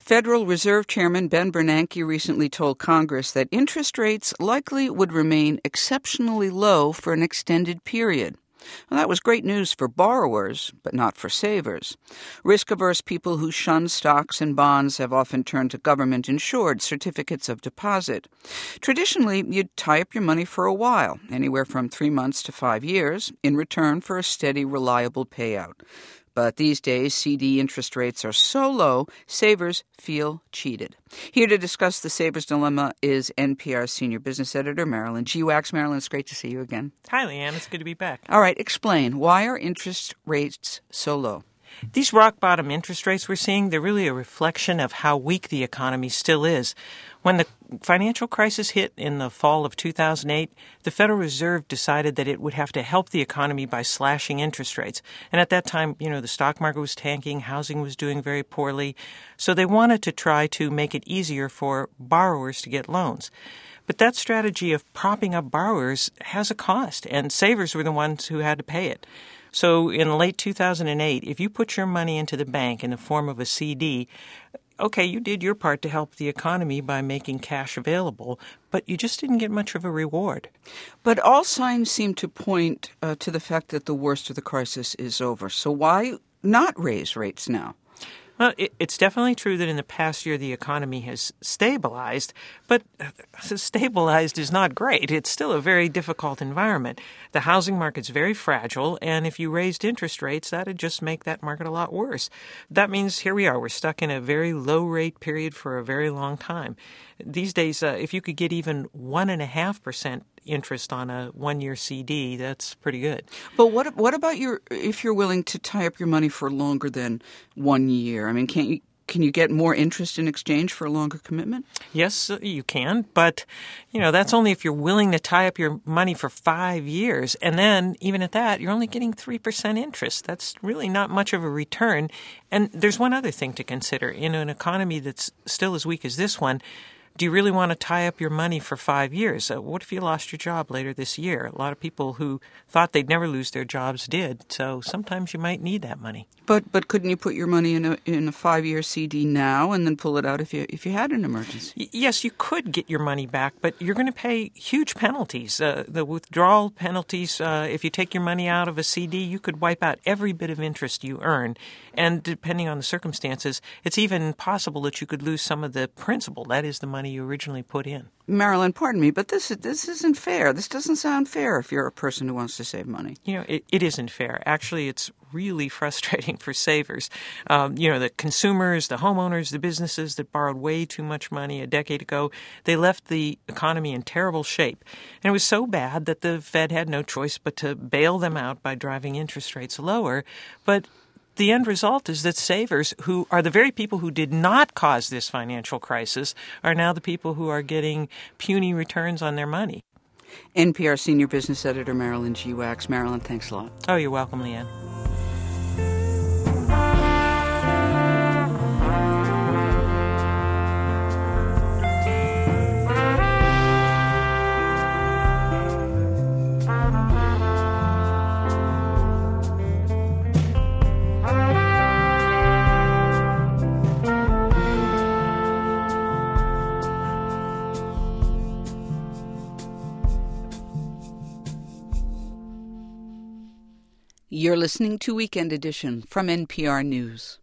Federal Reserve Chairman Ben Bernanke recently told Congress that interest rates likely would remain exceptionally low for an extended period. Well, that was great news for borrowers, but not for savers. Risk-averse people who shun stocks and bonds have often turned to government-insured certificates of deposit. Traditionally, you'd tie up your money for a while, anywhere from 3 months to 5 years, in return for a steady, reliable payout. But these days, CD interest rates are so low, savers feel cheated. Here to discuss the saver's dilemma is NPR's senior business editor, Marilyn G. Wax. Marilyn, it's great to see you again. Hi, Leanne. It's good to be back. All right, explain. Why are interest rates so low? These rock-bottom interest rates we're seeing, they're really a reflection of how weak the economy still is. When the financial crisis hit in the fall of 2008, the Federal Reserve decided that it would have to help the economy by slashing interest rates. And at that time, the stock market was tanking, housing was doing very poorly. So they wanted to try to make it easier for borrowers to get loans. But that strategy of propping up borrowers has a cost, and savers were the ones who had to pay it. So in late 2008, if you put your money into the bank in the form of a CD, okay, you did your part to help the economy by making cash available, but you just didn't get much of a reward. But all signs seem to point to the fact that the worst of the crisis is over. So why not raise rates now? Well, it's definitely true that in the past year the economy has stabilized, but stabilized is not great. It's still a very difficult environment. The housing market's very fragile, and if you raised interest rates, that would just make that market a lot worse. That means here we are. We're stuck in a very low-rate period for a very long time. These days, if you could get even 1.5% interest on a one-year CD, that's pretty good. But what about if you're willing to tie up your money for longer than 1 year? I mean, can you get more interest in exchange for a longer commitment? Yes, you can, but that's only if you're willing to tie up your money for 5 years, and then even at that, you're only getting 3% interest. That's really not much of a return. And there's one other thing to consider. In an economy that's still as weak as this one, do you really want to tie up your money for 5 years? What if you lost your job later this year? A lot of people who thought they'd never lose their jobs did, so sometimes you might need that money. But couldn't you put your money in a 5-year CD now and then pull it out if you had an emergency? Yes, you could get your money back, but you're going to pay huge penalties. The withdrawal penalties, if you take your money out of a CD, you could wipe out every bit of interest you earn. And depending on the circumstances, it's even possible that you could lose some of the principal, that is the money you originally put in. Marilyn, pardon me, but this isn't fair. This doesn't sound fair if you're a person who wants to save money. It isn't fair. Actually, it's really frustrating for savers. The consumers, the homeowners, the businesses that borrowed way too much money a decade ago, they left the economy in terrible shape. And it was so bad that the Fed had no choice but to bail them out by driving interest rates lower. But the end result is that savers, who are the very people who did not cause this financial crisis, are now the people who are getting puny returns on their money. NPR senior business editor Marilyn G. Wax. Marilyn, thanks a lot. Oh, you're welcome, Leanne. You're listening to Weekend Edition from NPR News.